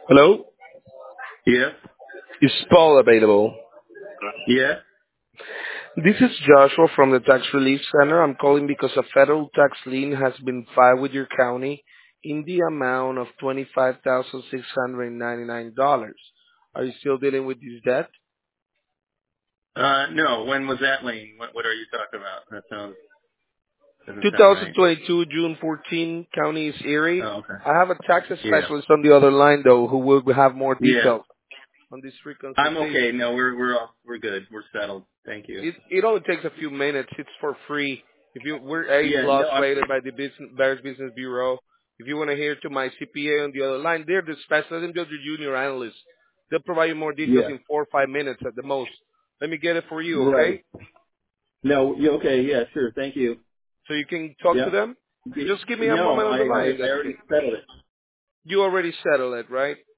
Hello? Yes. Is Paul available? Yes. This is Joshua from the Tax Relief Center. I'm calling because a federal tax lien has been filed with your county in the amount of $25,699. Are you still dealing with this debt? No. When was that lien? What are you talking about? Doesn't sound right. 2022, June 14, county is Erie. Oh, okay. I have a tax Yeah. specialist on the other line, though, who will have more Yeah. details on this free I'm okay. consultation. No, we're good. We're settled. Thank you. It only takes a few minutes. It's for free. If you we're A Yeah. plus No. rated by the Bears Business Bureau. If you want to hear to my CPA on the other line, they're the specialist, they're the junior analysts. They'll provide you more details Yeah. in 4 or 5 minutes at the most. Let me get it for you, okay? Right. No. You okay? Yeah. Sure. Thank you. So you can talk to Yeah. them. Just give me a No. moment on I the I, line. I That's already it. settled it. You already settled it, right?